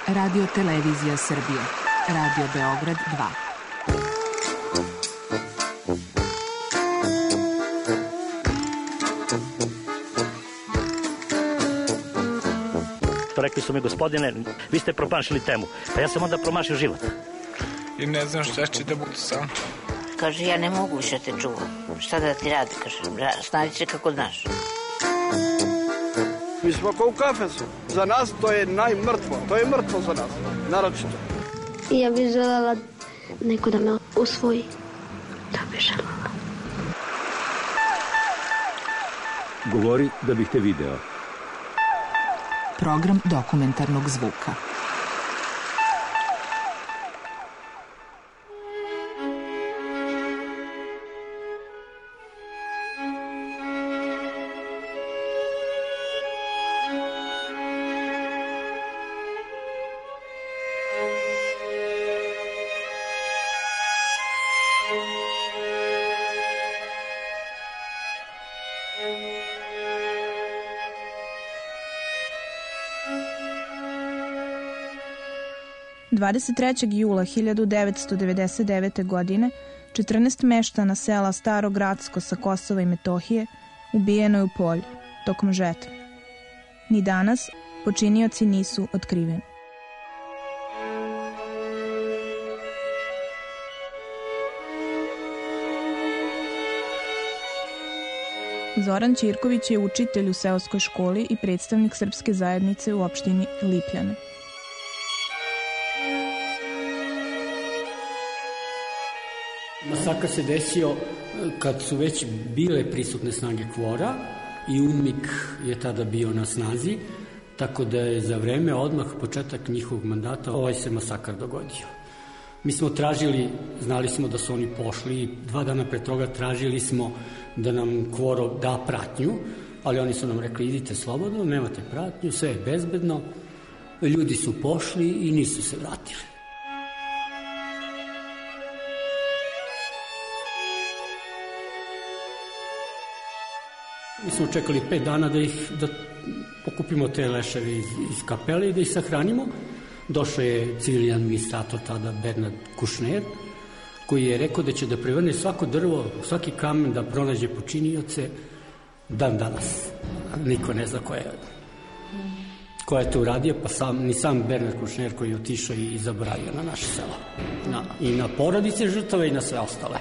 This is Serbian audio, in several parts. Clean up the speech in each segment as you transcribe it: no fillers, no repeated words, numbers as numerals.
Radio Televizija Srbije. Radio Beograd 2. Rekli su mi, gospodine, vi ste promašili temu. Pa ja sam onda promašio život. I ne znam šta će da bude sam. Kaže, ja ne mogu više te čuvam. Šta da ti radi, kaže, snađi se kako znaš. Mi smo kao u kafesu. Za nas to je najmrtvo. To je mrtvo za nas, naročito. Ja bih želela neko da me usvoji. Da bih želela. Govori da bih te video. Program dokumentarnog zvuka. Jula 1999. godine 14 meštana sela Staro Gradsko sa Kosova i Metohije ubijeno je u polju tokom žetve. Ni danas počinioci nisu otkriveni. Zoran Ćirković je učitelj u seoskoj školi i predstavnik srpske zajednice u opštini Lipljane. Masakr se desio kad su već bile prisutne snage KFOR-a i UNMIK je tada bio na snazi, tako da je za vreme odmah početak njihovog mandata ovaj se masakr dogodio. Mi smo tražili, znali smo da su oni pošli i 2 dana pre toga tražili smo da nam KFOR da pratnju, ali oni su nam rekli idite slobodno, nemate pratnju, sve je bezbedno, ljudi su pošli i nisu se vratili. Mi smo čekali 5 dana da pokupimo te leševe iz kapele i da ih sahranimo. Došao je civilni administrator tada Bernard Kouchner, koji je rekao da će da prevrne svako drvo, svaki kamen, da pronađe počinioce dan danas. Niko ne zna ko je to uradio, pa ni sam Bernard Kouchner koji je otišao i zaboravio na naše selo. I na porodice žrtava i na sve ostale.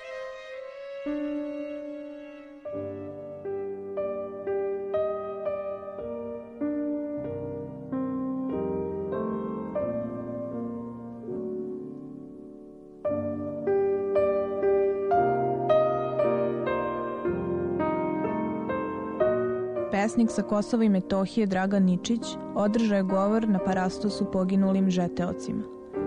Pesnik sa Kosova i Metohije Dragan Ničić održao je govor na parastosu poginulim žeteocima.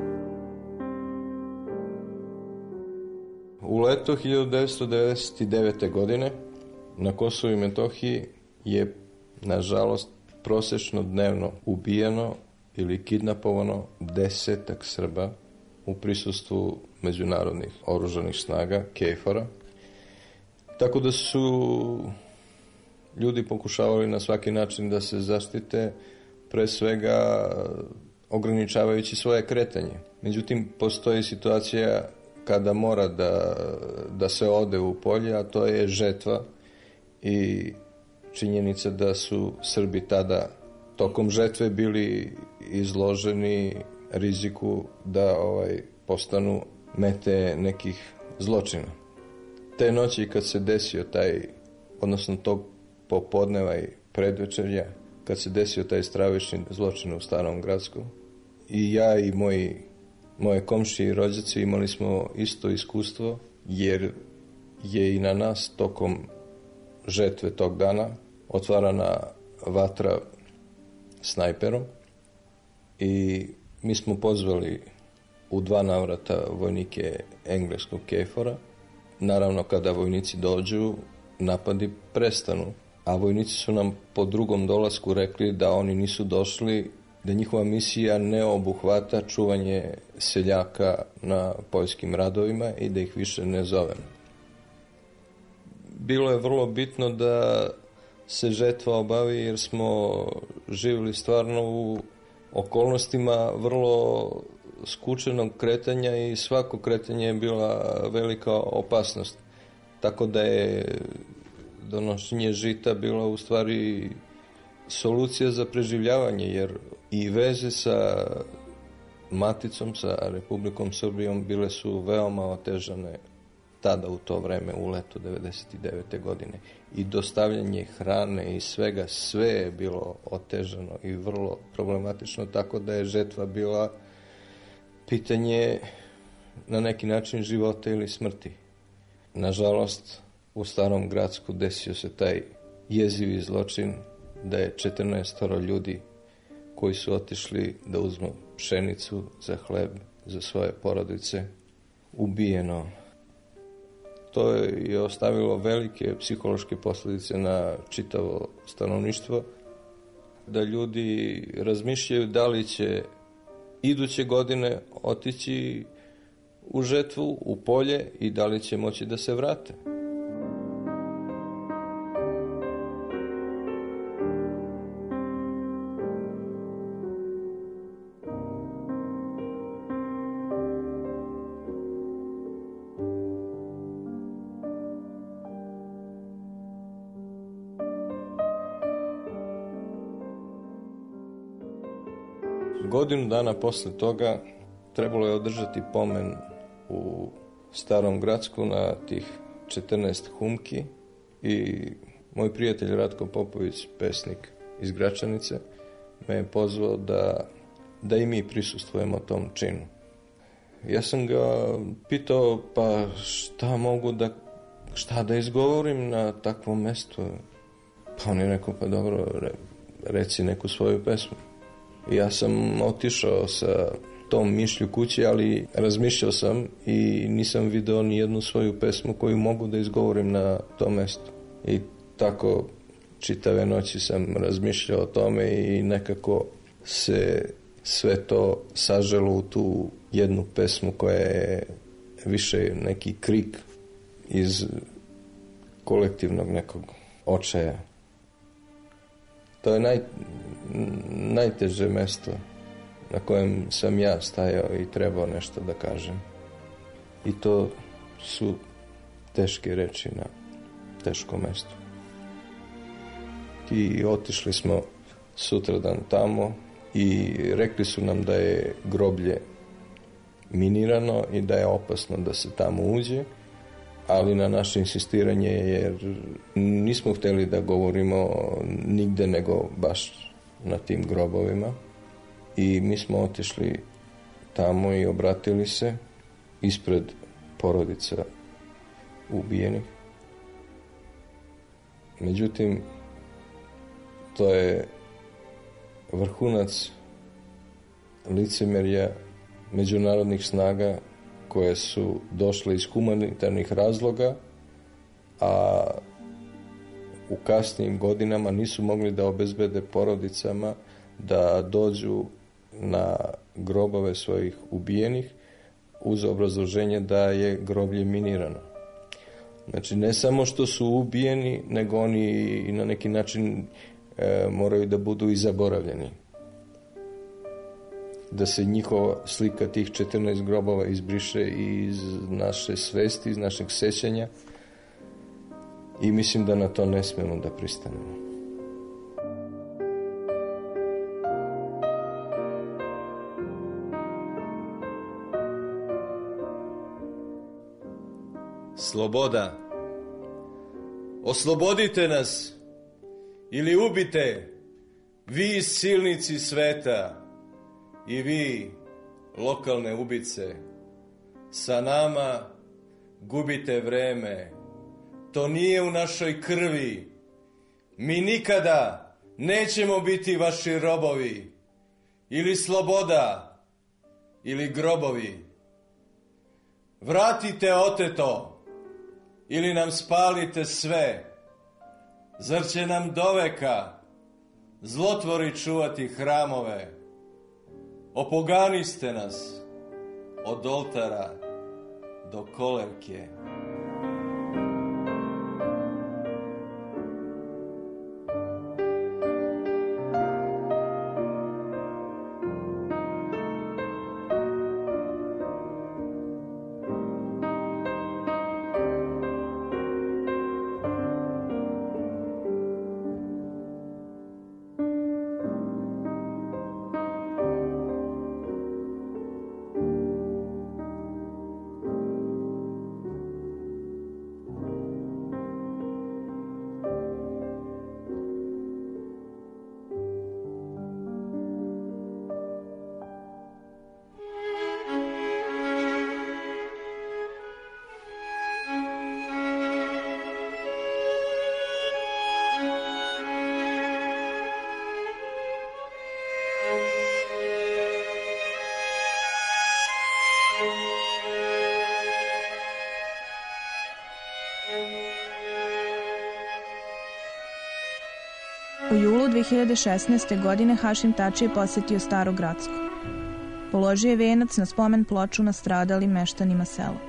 U leto 1999. godine na Kosovu i Metohiji je, nažalost, prosečno dnevno ubijeno ili kidnapovano 10 Srba u prisustvu međunarodnih oružanih snaga, KFOR-a. Tako da su ljudi pokušavali na svaki način da se zaštite, pre svega ograničavajući svoje kretanje. Međutim, postoji situacija kada mora da se ode u polje, a to je žetva i činjenica da su Srbi tada tokom žetve bili izloženi riziku da postanu mete nekih zločina. Te noći kad se desio odnosno tog popodneva i predvečerja, kad se desio taj stravični zločin u Starom Gradsku, i ja i moje komšije i rođaci imali smo isto iskustvo, jer je i na nas tokom žetve tog dana otvarana vatra snajperom i mi smo pozvali u 2 navrata vojnike engleskog KFOR-a. Naravno, kada vojnici dođu, napadi prestanu, a vojnici su nam po drugom dolasku rekli da oni nisu došli, da njihova misija ne obuhvata čuvanje seljaka na poljskim radovima i da ih više ne zovemo. Bilo je vrlo bitno da se žetva obavi jer smo živjeli stvarno u okolnostima vrlo skučenog kretanja i svako kretanje je bila velika opasnost. Tako da je donošenje žita bila u stvari solucija za preživljavanje, jer i veze sa maticom, sa Republikom Srbijom bile su veoma otežane tada u to vreme, u leto 99. godine. I dostavljanje hrane i svega, sve je bilo otežano i vrlo problematično, tako da je žetva bila pitanje na neki način života ili smrti. Nažalost, u Starom Gracku desio se taj jezivi zločin da je 14 ljudi koji su otišli da uzmu pšenicu za hleb za svoje porodice ubijeno. To je ostavilo velike psihološke posljedice na čitavo stanovništvo, da ljudi razmišljaju da li će iduće godine otići u žetvu, u polje i da li će moći da se vrate. Godinu dana posle toga trebalo je održati pomen u Starom Gracku na tih 14 humki i moj prijatelj Ratko Popović, pesnik iz Gračanice, me je pozvao da i mi prisustvujemo tom činu. Ja sam ga pitao, pa šta da izgovorim na takvom mestu? Pa on je rekao, pa dobro, reci neku svoju pesmu. Ja sam otišao sa tom mišlju kući, ali razmišljao sam i nisam video ni jednu svoju pesmu koju mogu da izgovorim na tom mestu. I tako čitave noći sam razmišljao o tome i nekako se sve to saželo u tu jednu pesmu koja je više neki krik iz kolektivnog nekog očaja. To je najteže mesto na kojem sam ja stajao i trebao nešto da kažem. I to su teške reči na teškom mestu. I otišli smo sutradan tamo i rekli su nam da je groblje minirano i da je opasno da se tamo uđe, ali na naše insistiranje, jer nismo htjeli da govorimo nigde nego baš na tim grobovima. I mi smo otišli tamo i obratili se ispred porodica ubijenih. Međutim, to je vrhunac licemerja međunarodnih snaga koje su došle iz humanitarnih razloga, a u kasnijim godinama nisu mogli da obezbede porodicama da dođu na grobove svojih ubijenih uz obrazloženje da je groblje minirano. Znači, ne samo što su ubijeni, nego oni i na neki način moraju da budu i zaboravljeni. Da se njihova slika tih 14 grobova izbriše iz naše svesti, iz našeg sećanja, i mislim da na to ne smemo da pristanemo. Sloboda. Oslobodite nas ili ubite, vi silnici sveta i vi lokalne ubice. Sa nama gubite vreme. To nije u našoj krvi. Mi nikada nećemo biti vaši robovi. Ili sloboda, ili grobovi. Vratite oteto, ili nam spalite sve. Zar će nam doveka zlotvori čuvati hramove? Opoganiste nas od oltara do kolevke. 2016. godine Hašim Tači je posjetio Staro Gracko. Položio je venac na spomen ploču nastradalim meštanima sela.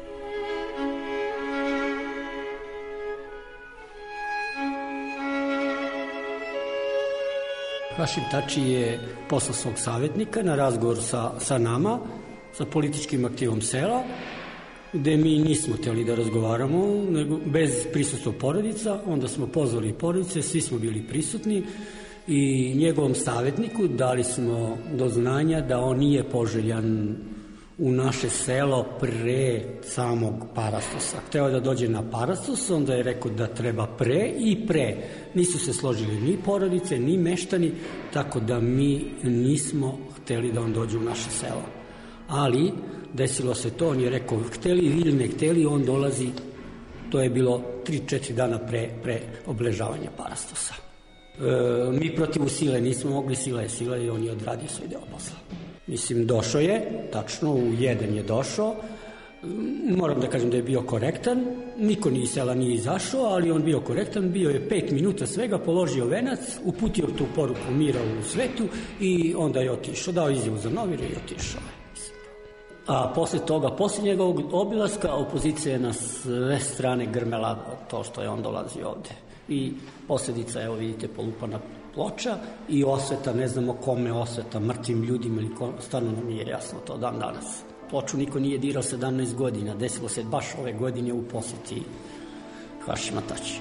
Hašim Tači je poslao svog savjetnika na razgovor sa nama, sa političkim aktivom sela, gde mi nismo htjeli da razgovaramo, nego bez prisustva porodica. Onda smo pozvali porodice, svi smo bili prisutni i njegovom savjetniku dali smo do znanja da on nije poželjan u naše selo pre samog Parastosa. Hteo da dođe na Parastos, onda je rekao da treba pre i pre. Nisu se složili ni porodice, ni meštani, tako da mi nismo hteli da on dođe u naše selo. Ali desilo se to, on je rekao hteli ili ne hteli, on dolazi, to je bilo 3-4 dana pre obeležavanja Parastosa. Mi protiv sile nismo mogli, sila je i on je odradio svoj deo posla. Mislim, došao je, tačno, u 1 je došao, moram da kažem da je bio korektan, niko ni iz sela nije izašao, ali on bio korektan, bio je 5 minuta svega, položio venac, uputio tu poruku mira u svetu i onda je otišao, dao izjavu za novire i otišao. A posle toga, posle njegovog obilaska, opozicija je na sve strane grmela to što je on dolazio ovde. I posljedica, evo vidite, polupana ploča i osveta, ne znamo kome osveta, mrtvim ljudima ili stvarno nam nije jasno to dan danas. Ploču niko nije dirao 17 godina, desilo se baš ove godine u posjeti Hašima Tači.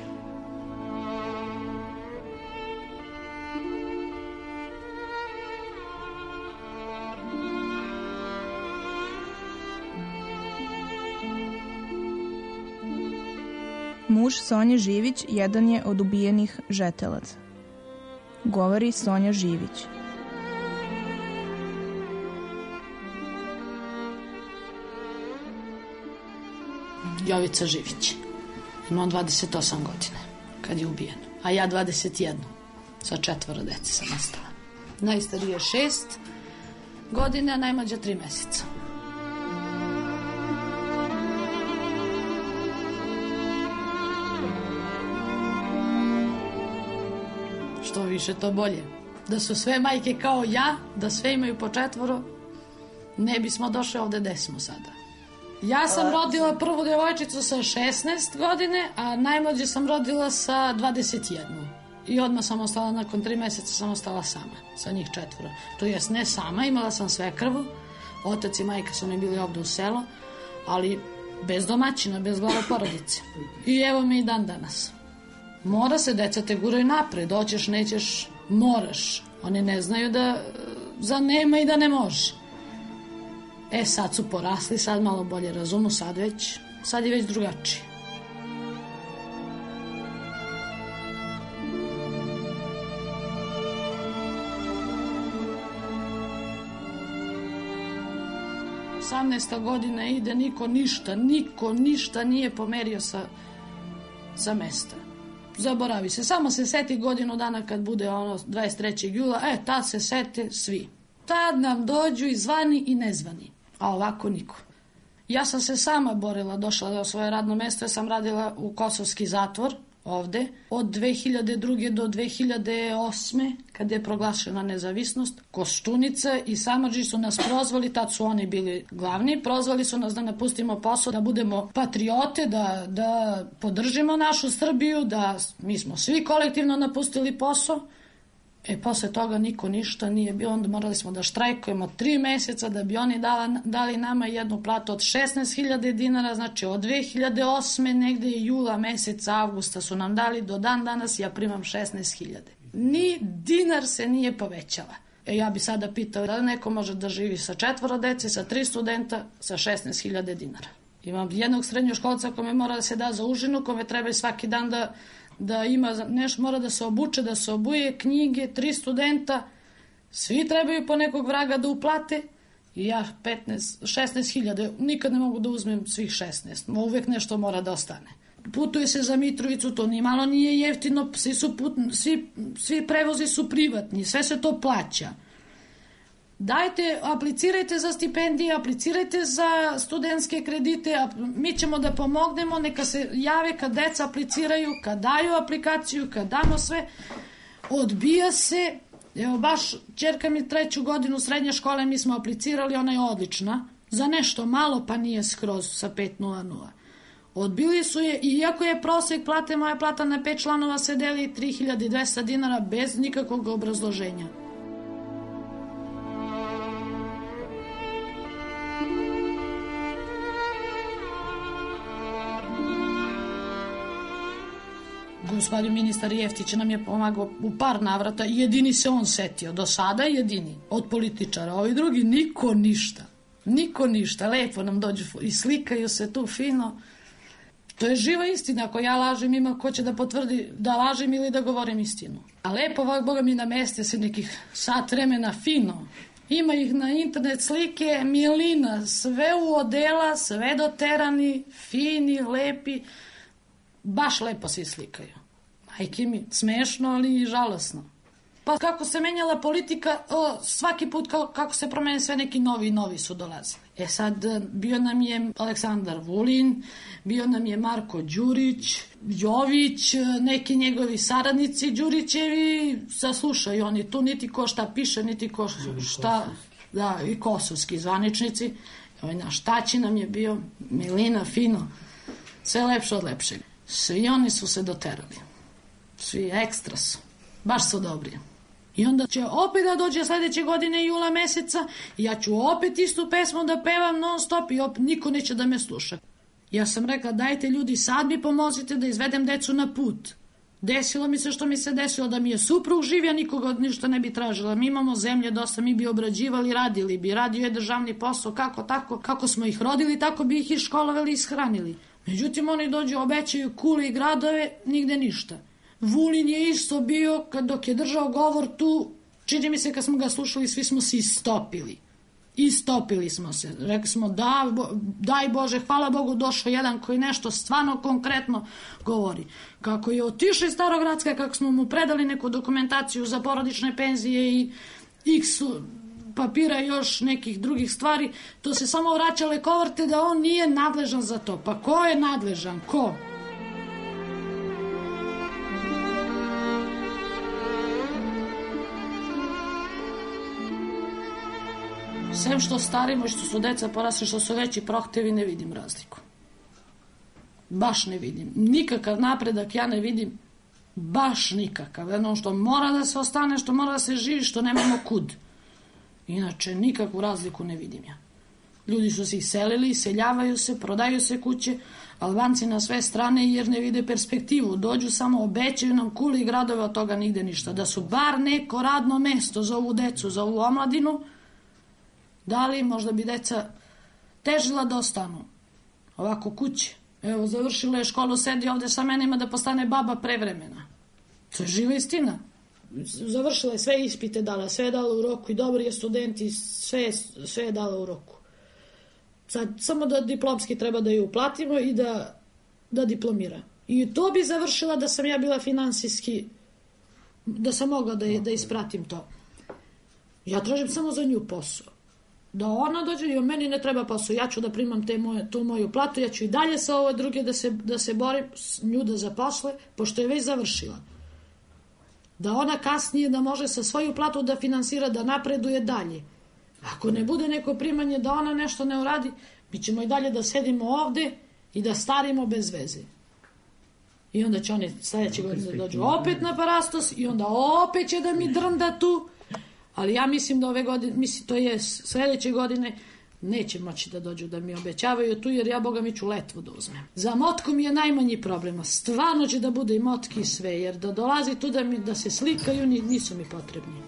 Muž Sonje Živić jedan je od ubijenih žetelaca. Govori Sonja Živić. Jovica Živić. Imao 28 godina kad je ubijen, a ja 21. Sa 4 dece sam nastala. Najstariji je 6 godina, a najmlađa 3 meseca. Što više, to bolje. Da su sve majke kao ja, da sve imaju po 4, ne bismo došli ovde gde smo sada. Ja sam rodila prvu devojčicu sa 16 godine, a najmlađe sam rodila sa 21. I odmah sam ostala, nakon 3 meseca sam ostala sama, sa njih 4. To jest ne sama, imala sam svekrvu, otac i majka su mi bili ovde u selo, ali bez domaćina, bez glava porodice. I evo mi i dan danas. Mora se, deca te guraju napred, hoćeš, nećeš, moraš. Oni ne znaju da za nema i da ne može. Sad su porasli, sad malo bolje razumu, sad je već drugačije. Osamnaesta godina ide, niko ništa nije pomerio sa mesta. Zaboravi se, samo se seti godinu dana kad bude 23. jula, tad se sete svi. Tad nam dođu i zvani i nezvani, a ovako niko. Ja sam se sama borila, došla do svoje radno mesto, ja sam radila u Kosovski zatvor, ovde, od 2002. do 2008. kad je proglašena nezavisnost. Koštunica i Samardžić su nas prozvali, tad su oni bili glavni, prozvali su nas da napustimo posao, da budemo patriote, da podržimo našu Srbiju, da mi smo svi kolektivno napustili posao. Posle toga niko ništa nije bilo, onda morali smo da štrajkujemo 3 meseca da bi oni dali nama jednu platu od 16.000 dinara, znači od 2008. negde je jula meseca, avgusta su nam dali, do dan danas ja primam 16.000. Ni dinar se nije povećala. Ja bi sada pitao da neko može da živi sa 4 dece, sa 3 studenta, sa 16.000 dinara. Imam jednog srednjoškolca kome mora da se da za užinu, kome treba svaki dan da ima nešto, mora da se obuče, da se obuje, knjige, 3 studenta, svi trebaju po nekog vraga da uplate i ja 16.000, nikad ne mogu da uzmem svih 16, uvek nešto mora da ostane. Putuje se za Mitrovicu, to ni malo nije jeftino, svi prevozi su privatni, sve se to plaća. Dajte, aplicirajte za stipendije, aplicirajte za studentske kredite, mi ćemo da pomognemo, neka se jave kad deca apliciraju, kad daju aplikaciju, kad damo sve. odbija se. Evo baš ćerka mi 3. godinu srednje škole, mi smo aplicirali, ona je odlična, za nešto malo pa nije skroz sa 5.00. Odbili su je, iako je prosek plate, moja plata na 5 članova se deli 3200 dinara bez nikakvog obrazloženja. Gospodin ministar Jeftić nam je pomagao u par navrata, jedini se on setio, do sada jedini, od političara, ovi drugi niko ništa, lepo nam dođu i slikaju se tu fino. To je živa istina, ako ja lažem ima ko će da potvrdi da lažem ili da govorim istinu. A lepo, Boga mi nameste se nekih sat vremena fino. Ima ih na internet slike, milina, sve u odela, sve doterani, fini, lepi. Baš lepo se slikaju. Majke mi, smešno, ali i žalosno. Pa kako se menjala politika, svaki put kako se promene sve neki novi su dolazili. Sad, bio nam je Aleksandar Vulin, bio nam je Marko Đurić, Jović, neki njegovi saradnici Đurićevi, saslušaju oni tu, niti ko šta piše, niti ko šta, da, i kosovski zvaničnici. Naš Taći nam je bio, milina, fino, sve lepše od lepšeg. Svi oni su se doterali. Svi ekstra su. Baš su dobri. I onda će opet da dođe sledeće godine jula meseca i ja ću opet istu pesmu da pevam non stop i opet niko neće da me sluša. Ja sam rekla, dajte ljudi, sad mi pomozite da izvedem decu na put. Desilo mi se što mi se desilo, da mi je suprug živ, ja nikoga ništa ne bi tražila. Mi imamo zemlje dosta, mi bi obrađivali, radili bi. Radio je državni posao, kako tako, kako smo ih rodili, tako bi ih iškolovali i ishranili. Međutim, oni dođu, obećaju kule i gradove, nigde ništa. Vulin je isto bio, dok je držao govor tu, čini mi se kad smo ga slušali, svi smo se istopili. Istopili smo se. Rekli smo, daj Bože, hvala Bogu, došao jedan koji nešto stvarno konkretno govori. Kako je otišao iz Starogradska, kako smo mu predali neku dokumentaciju za porodične penzije i x papira i još nekih drugih stvari, to se samo vraćale kovarte da on nije nadležan za to. Pa ko je nadležan? Ko? Sem što starimo i što su deca porasli, što su veći prohtevi, ne vidim razliku. Baš ne vidim. Nikakav napredak ja ne vidim. Baš nikakav. Jedno što mora da se ostane, što mora da se živi, što nemamo kud. Inače, nikakvu razliku ne vidim ja. Ljudi su se iselili, iseljavaju se, prodaju se kuće, Albanci na sve strane jer ne vide perspektivu. Dođu samo, obećaju nam kule i gradove, od toga nigde ništa. Da su bar neko radno mesto za ovu decu, za ovu omladinu, da li možda bi deca težila da ostanu ovako kući. Evo, završila je školu, sedi ovde sa mene, ima da postane baba prevremena. To je živa istina. Završila je sve ispite, dala, sve je dala u roku i dobri je studenti, sve je dala u roku. Sad, samo da diplomski treba da ju uplatimo i da diplomira. I to bi završila da sam ja bila finansijski, da sam mogla da ispratim to. Ja tražim samo za nju posao. Da ona dođe i o meni ne treba posao. Ja ću da primam tu moju platu, ja ću i dalje sa ove druge da se borim, nju da zaposle, pošto je već završila. Da ona kasnije da može sa svoju platu da finansira, da napreduje dalje. Ako ne bude neko primanje da ona nešto ne uradi, mi ćemo i dalje da sedimo ovde i da starimo bez veze. I onda će oni sledeće godine da dođu opet na Parastos i onda opet će da mi drnda tu. Ali ja mislim da ove godine, to je sledeće godine, neće moći da dođu da mi obećavaju tu, jer ja, Boga mi, ću letvu da uzmem. Za motku mi je najmanji problem. Stvarno će da bude i motki i sve, jer da dolazi tu da se slikaju, nisu mi potrebni.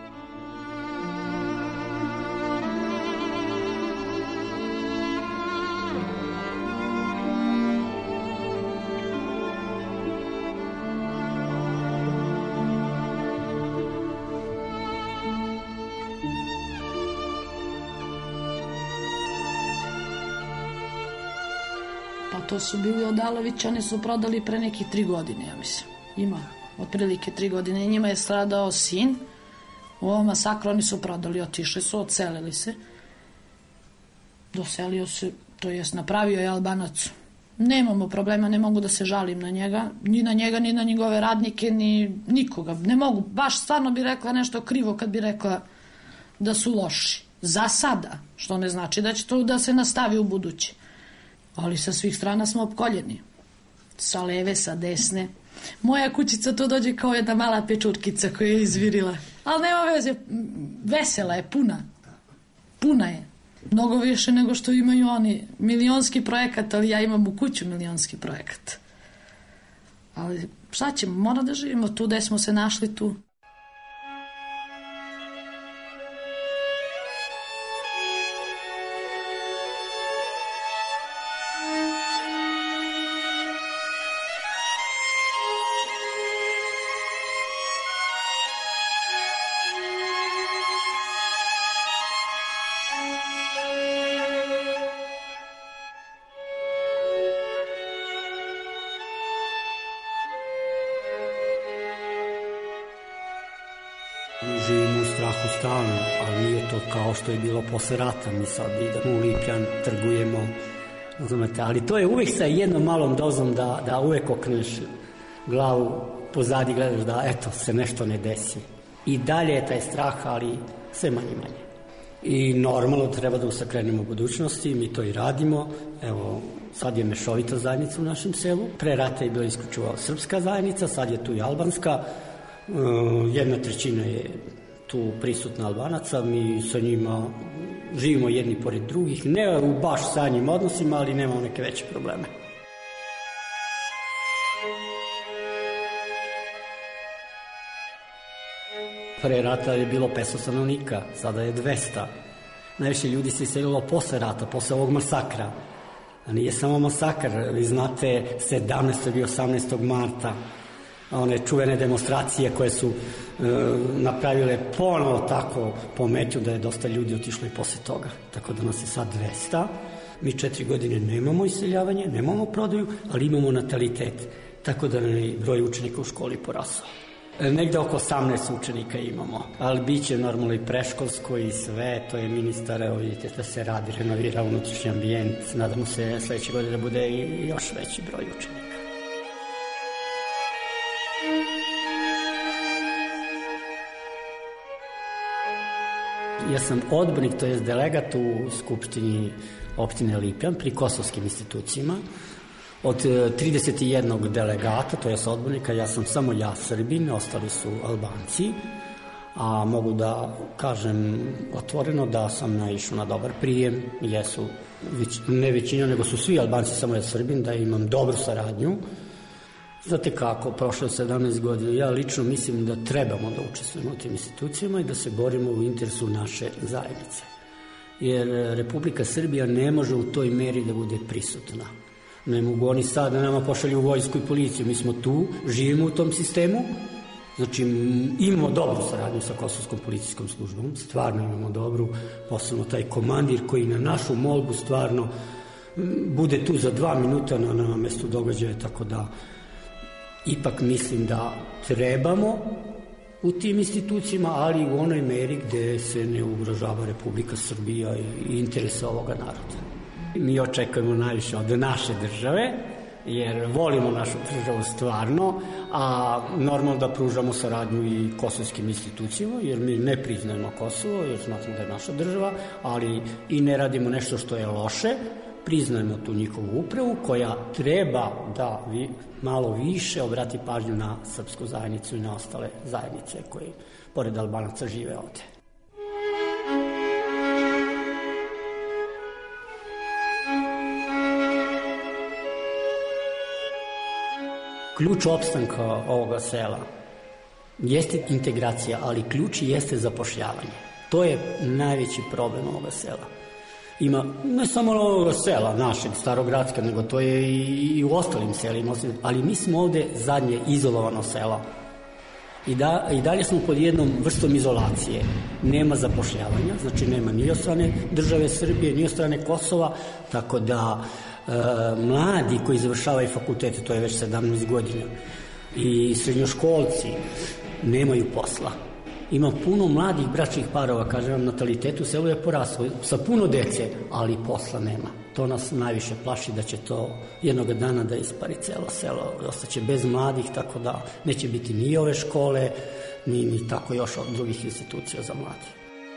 To su bili Odalović, oni su prodali pre nekih 3 godine, ja mislim. Ima otprilike 3 godine. Njima je stradao sin. U ovom masakru oni su prodali, otišli su, odselili se. Doselio se, to jest napravio je Albanac Nemamo problema, ne mogu da se žalim na njega, ni na njegove radnike, ni nikoga. Ne mogu, baš stvarno bi rekla nešto krivo kad bi rekla da su loši. Za sada, što ne znači da će to da se nastavi u buduće. Ali sa svih strana smo opkoljeni. Sa leve, sa desne. Moja kućica to dođe kao jedna mala pečurkica koja je izvirila. Ali nema veze, vesela je, puna. Puna je. Mnogo više nego što imaju oni milionski projekat, ali ja imam u kuću milionski projekat. Ali šta ćemo, mora da živimo tu gde smo se našli tu. Živimo u strahu stalno, ali nije to kao što je bilo posle rata. Mi sad idemo u Lipljan, trgujemo, razumete, ali to je uvek sa jednom malom dozom da uvek okreneš glavu pozadi, gledaš da eto se nešto ne desi. I dalje je taj strah, ali sve manje. I normalno treba da usakrenemo u budućnosti, mi to i radimo. Evo, sad je mešovita zajednica u našem selu. Pre rata je bila isključivo srpska zajednica, sad je tu i albanska. 1/3 je tu prisutna Albanaca, mi sa njima živimo jedni pored drugih, ne u baš sa njim odnosima, ali nemamo neke veće probleme. Pre rata je bilo 500 stanovnika, sada je 200. Najviše ljudi se iselilo posle rata, posle ovog masakra. A nije samo masakar, vi znate, 17. i 18. marta, one čuvene demonstracije koje su napravile ponovo tako pometnju da je dosta ljudi otišlo i posle toga. Tako da nas je sad 200. Mi 4 godine nemamo iseljavanje, nemamo prodaju, ali imamo natalitet. Tako da je broj učenika u školi porasao. Negde oko 18 učenika imamo, ali bit će normalno i preškolsko i sve, to je ministar, evo vidite da se radi, renovira unutrašnji ambijent, nadamo se sledeće godine da bude i još veći broj učenika. Ja sam odbornik, to je delegat u Skupštini opštine Lipljan pri kosovskim institucijama. Od 31 delegata, to je odbornika, ja sam samo ja Srbin, ostali su Albanci, a mogu da kažem otvoreno da sam naišao na dobar prijem, jesu ne većina, nego su svi Albanci, samo ja Srbin, da imam dobru saradnju. Znate kako, prošlo 17 godina, ja lično mislim da trebamo da učestvujemo u tim institucijama i da se borimo u interesu naše zajednice. Jer Republika Srbija ne može u toj meri da bude prisutna. Ne mogu oni sad da nama pošalju vojsku i policiju, mi smo tu, živimo u tom sistemu, znači imamo dobru saradnju sa Kosovskom policijskom službom, stvarno imamo dobru, posebno taj komandir koji na našu molbu stvarno bude tu za 2 minuta na mestu događaja, tako da ipak mislim da trebamo u tim institucijama, ali u onoj meri gde se ne ugrožava Republika Srbija i interesa ovoga naroda. Mi očekujemo najviše od naše države, jer volimo našu državu stvarno, a normalno da pružamo saradnju i kosovskim institucijama, jer mi ne priznajemo Kosovo, jer smatramo da je naša država, ali i ne radimo nešto što je loše, priznajemo tu njihovu upravu koja treba da malo više obrati pažnju na srpsku zajednicu i na ostale zajednice koje pored Albanaca žive ovde. Ključ opstanka ovoga sela jeste integracija, ali ključ jeste zapošljavanje. To je najveći problem ovoga sela. Ima ne samo ovoga sela, našeg, Starogradska, nego to je i u ostalim selima, ali mi smo ovde zadnje izolovano selo. I dalje smo pod jednom vrstom izolacije. Nema zapošljavanja, znači nema ni od strane države Srbije, ni od strane Kosova, tako da mladi koji završavaju fakultete, to je već 17 godina, i srednjoškolci nemaju posla. Ima puno mladih bračnih parova, kažem vam, natalitet u selu je porasao sa puno dece, ali posla nema. To nas najviše plaši da će to jednog dana da ispari celo selo, ostaće bez mladih, tako da neće biti ni ove škole, ni tako još od drugih institucija za mladi.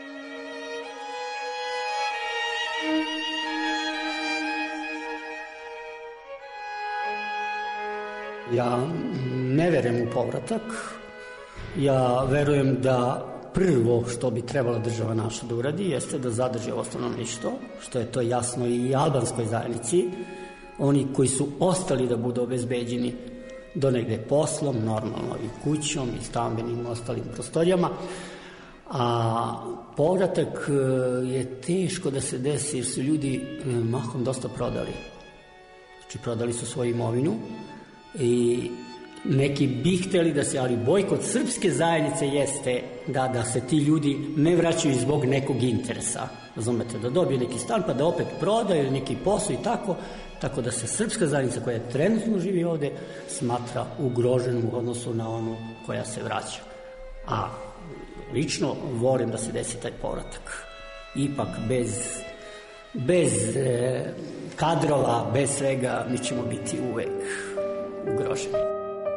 Ja ne verujem u povratak. Ja verujem da prvo što bi trebala država naša da uradi jeste da zadrži ovo stanovništvo, što je to jasno i albanskoj zajednici. Oni koji su ostali da budu obezbeđeni do negde poslom, normalno i kućom i stambenim ostalim prostorijama. A povratak je teško da se desi jer su ljudi mahom dosta prodali. Znači prodali su svoju imovinu i neki bi hteli da se, ali bojkot srpske zajednice jeste da se ti ljudi ne vraćaju zbog nekog interesa. Razumete, da dobije neki stan pa da opet proda ili neki posao i tako da se srpska zajednica koja trenutno živi ovde smatra ugroženom u odnosu na onu koja se vraća. A lično volim da se desi taj povratak. Ipak bez kadrova, bez svega, mi ćemo biti uvek ugroženi.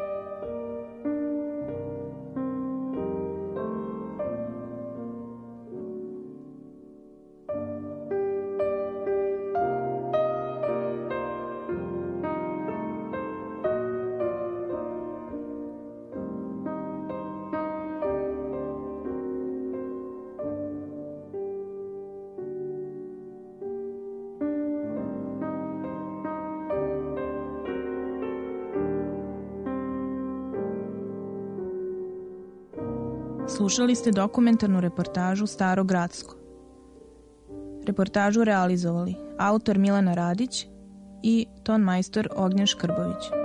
Slušali ste dokumentarnu reportažu Staro Gracko. Reportažu realizovali autor Milena Radić i ton majstor Ognjen Škrbović.